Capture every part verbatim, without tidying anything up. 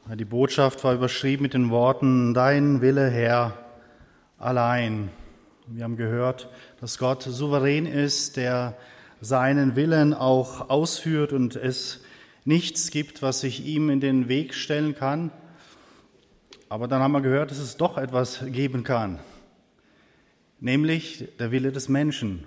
Die Botschaft war überschrieben mit den Worten: Dein Wille, Herr, allein. Wir haben gehört, dass Gott souverän ist, der seinen Willen auch ausführt und es nichts gibt, was sich ihm in den Weg stellen kann. Aber dann haben wir gehört, dass es doch etwas geben kann, nämlich der Wille des Menschen.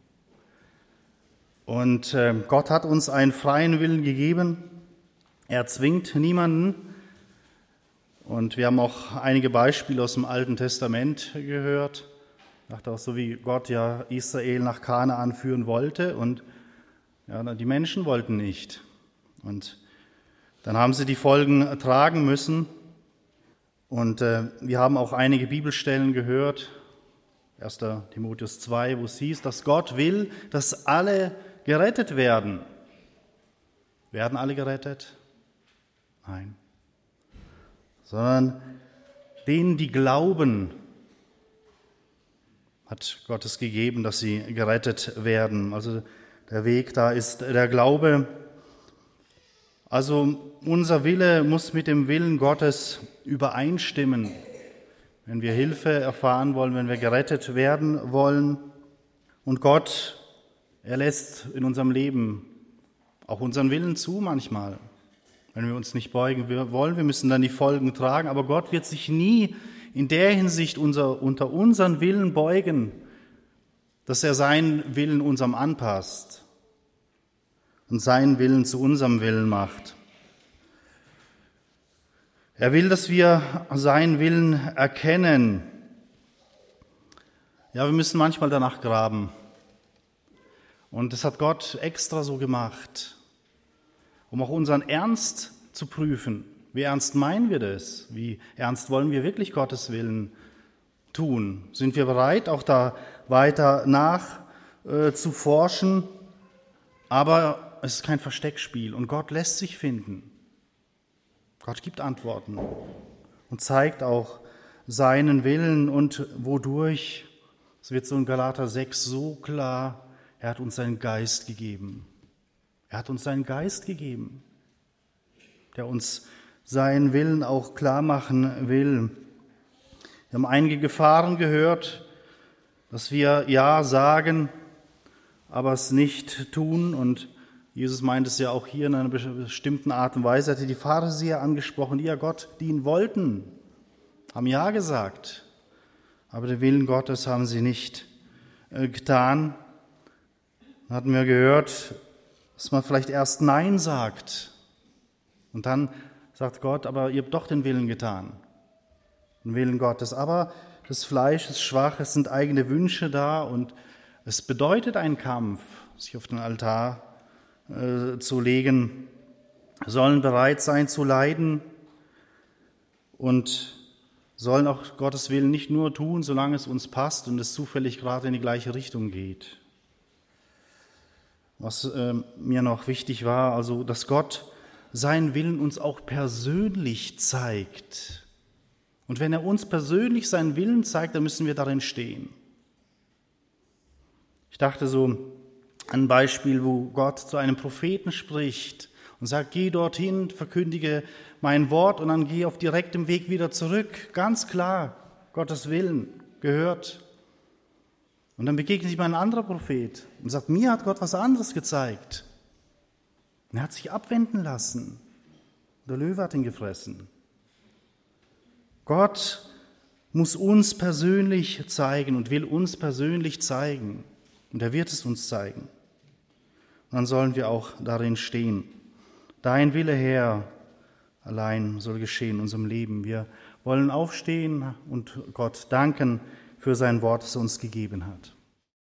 Und äh, Gott hat uns einen freien Willen gegeben. Er zwingt niemanden. Und wir haben auch einige Beispiele aus dem Alten Testament gehört. Ich dachte auch, so wie Gott ja Israel nach Kanaan führen wollte und ja, die Menschen wollten nicht. Und dann haben sie die Folgen tragen müssen. Und äh, wir haben auch einige Bibelstellen gehört, erster Timotheus zwei, wo es hieß, dass Gott will, dass alle gerettet werden. Werden alle gerettet? Nein. Sondern denen, die glauben, hat Gott es gegeben, dass sie gerettet werden. Also der Weg da ist der Glaube. Also unser Wille muss mit dem Willen Gottes übereinstimmen, wenn wir Hilfe erfahren wollen, wenn wir gerettet werden wollen. Und Gott, er lässt in unserem Leben auch unseren Willen zu manchmal, wenn wir uns nicht beugen wollen. Wir müssen dann die Folgen tragen, aber Gott wird sich nie in der Hinsicht unser, unter unseren Willen beugen, dass er seinen Willen unserem anpasst und seinen Willen zu unserem Willen macht. Er will, dass wir seinen Willen erkennen. Ja, wir müssen manchmal danach graben. Und das hat Gott extra so gemacht, um auch unseren Ernst zu prüfen. Wie ernst meinen wir das? Wie ernst wollen wir wirklich Gottes Willen tun? Sind wir bereit, auch da weiter nach äh, zu forschen? Aber es ist kein Versteckspiel und Gott lässt sich finden. Gott gibt Antworten und zeigt auch seinen Willen und wodurch. Es wird so in Galater sechs so klar, er hat uns seinen Geist gegeben. Er hat uns seinen Geist gegeben, der uns seinen Willen auch klar machen will. Wir haben einige Gefahren gehört, dass wir Ja sagen, aber es nicht tun. Und Jesus meint es ja auch hier in einer bestimmten Art und Weise. Er hatte die Pharisäer angesprochen, die ja Gott dienen wollten, haben Ja gesagt, aber den Willen Gottes haben sie nicht getan. Dann hatten wir gehört, dass man vielleicht erst Nein sagt und dann sagt Gott, aber ihr habt doch den Willen getan, den Willen Gottes. Aber das Fleisch ist schwach, es sind eigene Wünsche da und es bedeutet einen Kampf, sich auf den Altar äh, zu legen. Wir sollen bereit sein zu leiden und sollen auch Gottes Willen nicht nur tun, solange es uns passt und es zufällig gerade in die gleiche Richtung geht. Was äh, mir noch wichtig war, also dass Gott seinen Willen uns auch persönlich zeigt. Und wenn er uns persönlich seinen Willen zeigt, dann müssen wir darin stehen. Ich dachte so an ein Beispiel, wo Gott zu einem Propheten spricht und sagt, geh dorthin, verkündige mein Wort und dann geh auf direktem Weg wieder zurück. Ganz klar, Gottes Willen gehört. Und dann begegnet ihm ein anderer Prophet und sagt, mir hat Gott was anderes gezeigt. Er hat sich abwenden lassen. Der Löwe hat ihn gefressen. Gott muss uns persönlich zeigen und will uns persönlich zeigen. Und er wird es uns zeigen. Und dann sollen wir auch darin stehen. Dein Wille, Herr, allein soll geschehen in unserem Leben. Wir wollen aufstehen und Gott danken für sein Wort, das er uns gegeben hat.